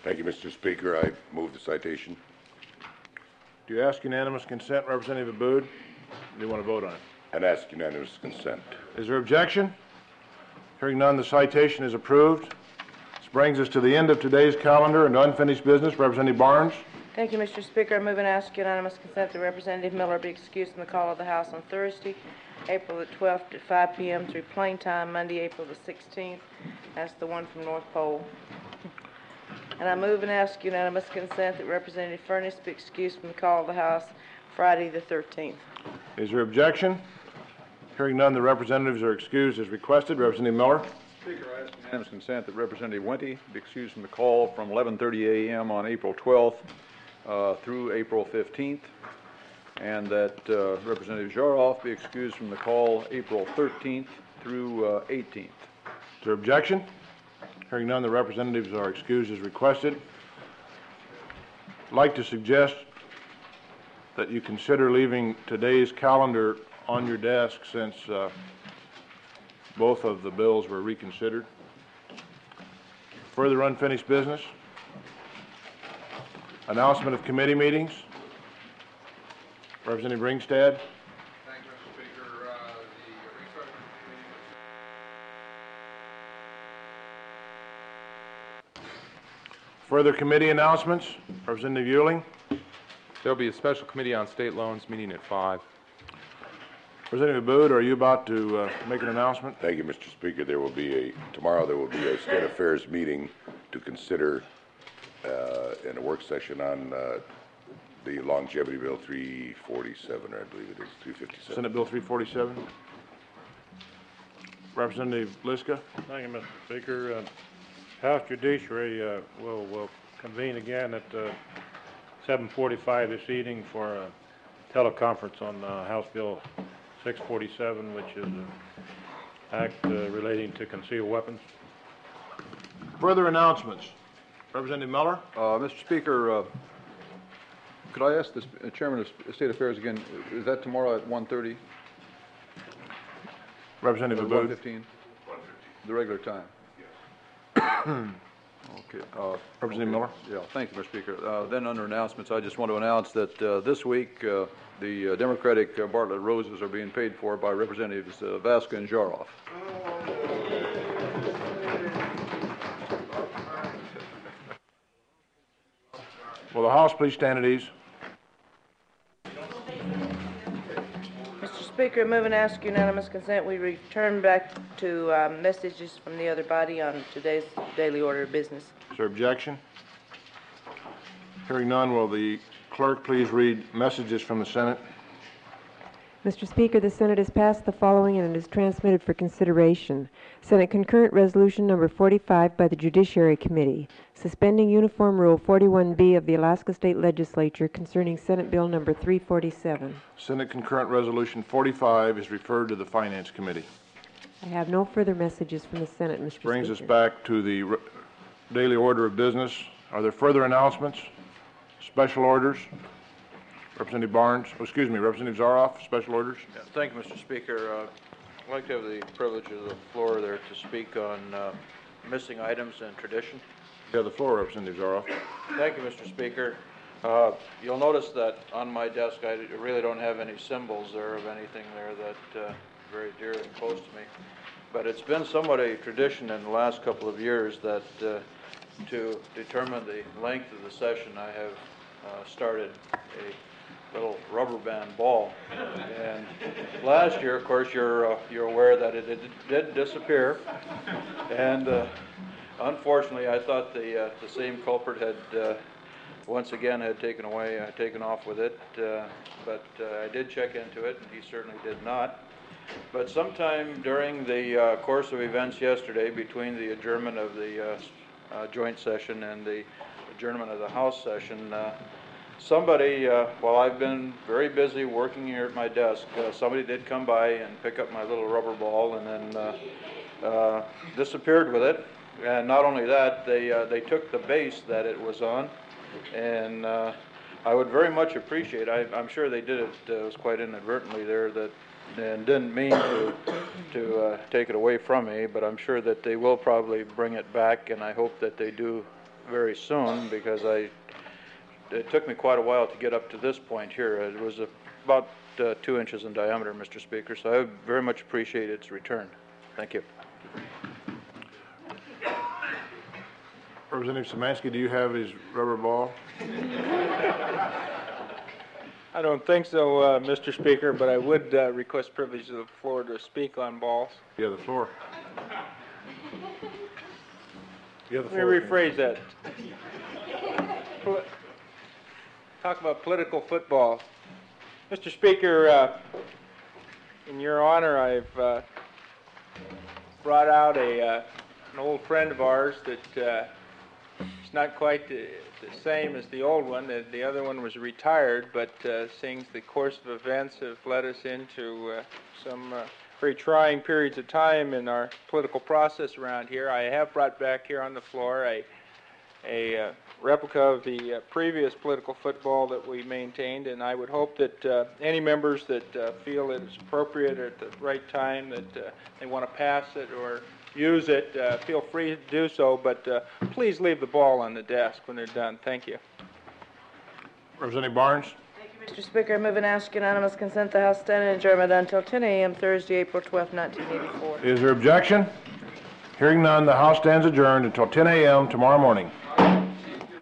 Thank you, Mr. Speaker. I move the citation. Do you ask unanimous consent, Representative Abood? Do you want to vote on it? And ask unanimous consent. Is there objection? Hearing none, the citation is approved. This brings us to the end of today's calendar and unfinished business. Representative Barnes. Thank you, Mr. Speaker. I move and ask unanimous consent that Representative Miller be excused from the call of the House on Thursday, April the 12th at 5 p.m. through plain time, Monday, April the 16th. That's the one from North Pole. And I move and ask unanimous consent that Representative Furness be excused from the call of the House Friday the 13th. Is there objection? Hearing none, the representatives are excused as requested. Representative Miller. Speaker, I ask unanimous consent that Representative Wente be excused from the call from 11:30 a.m. on April 12th through April 15th, and that Representative Jaroff be excused from the call April 13th through 18th. Is there objection? Hearing none, the representatives are excused as requested. I'd like to suggest that you consider leaving today's calendar on your desk since both of the bills were reconsidered. Further unfinished business. Announcement of committee meetings. Representative Ringstad. Thank you, Mr. Speaker. Further committee announcements. Representative Euling. There'll be a special committee on state loans meeting at 5. Representative Abood, are you about to make an announcement? Thank you, Mr. Speaker. Tomorrow there will be a State Affairs meeting to consider in a work session on the Longevity Bill 347, or I believe it is 357. Senate Bill 347. Representative Liska. Thank you, Mr. Speaker. House Judiciary will convene again at 7:45 this evening for a teleconference on House Bill 647, which is an act relating to concealed weapons. Further announcements. Representative Miller. Mr. Speaker, could I ask the Chairman of State Affairs again, is that tomorrow at 1:30? Representative Abood. 1:15? The regular time? Okay. Representative Miller. Yeah, thank you, Mr. Speaker. Then under announcements, I just want to announce that this week the Democratic Bartlett Roses are being paid for by Representatives Vasca and Jaroff. Will the House please stand at ease? Mr. Speaker, I move and ask unanimous consent we return back to messages from the other body on today's daily order of business. Is there objection? Hearing none, will the clerk please read messages from the Senate? Mr. Speaker, the Senate has passed the following and it is transmitted for consideration. Senate Concurrent Resolution Number 45 by the Judiciary Committee, suspending Uniform Rule 41B of the Alaska State Legislature concerning Senate Bill Number 347. Senate Concurrent Resolution 45 is referred to the Finance Committee. I have no further messages from the Senate, Mr. Speaker. Brings us back to the daily order of business. Are there further announcements? Special orders? Representative Barnes, Representative Zaroff, special orders. Yeah, thank you, Mr. Speaker. I'd like to have the privilege of the floor there to speak on missing items and tradition. You have the floor, Representative Zaroff. Thank you, Mr. Speaker. You'll notice that on my desk I really don't have any symbols there of anything there that very dear and close to me. But it's been somewhat a tradition in the last couple of years that to determine the length of the session I have started a little rubber band ball. And last year, of course, you're aware that it did disappear. And unfortunately, I thought the same culprit had once again had taken off with it. But I did check into it, and he certainly did not. But sometime during the course of events yesterday, between the adjournment of the joint session and the adjournment of the House session, somebody, while I've been very busy working here at my desk, somebody did come by and pick up my little rubber ball and then disappeared with it. And not only that, they took the base that it was on, and I would very much appreciate, I'm sure they did it, was quite inadvertently there, and didn't mean to take it away from me, but I'm sure that they will probably bring it back, and I hope that they do very soon because it took me quite a while to get up to this point here. It was about 2 inches in diameter, Mr. Speaker, so I very much appreciate its return. Thank you. Representative Szymanski, do you have his rubber ball? I don't think so, Mr. Speaker, but I would request privilege of the floor to speak on balls. You have the floor. You have the Let me floor. rephrase that. Talk about political football. Mr. Speaker, in your honor, I've brought out an old friend of ours that it's not quite the same as the old one. The other one was retired, but seeing the course of events have led us into some very trying periods of time in our political process around here. I have brought back here on the floor a replica of the previous political football that we maintained, and I would hope that any members that feel that it's appropriate or at the right time that they want to pass it or use it, feel free to do so, but please leave the ball on the desk when they're done. Thank you. Representative Barnes? Mr. Speaker, I move and ask unanimous consent the House stand in adjournment until 10 a.m. Thursday, April 12, 1984. Is there objection? Hearing none, the House stands adjourned until 10 a.m. tomorrow morning.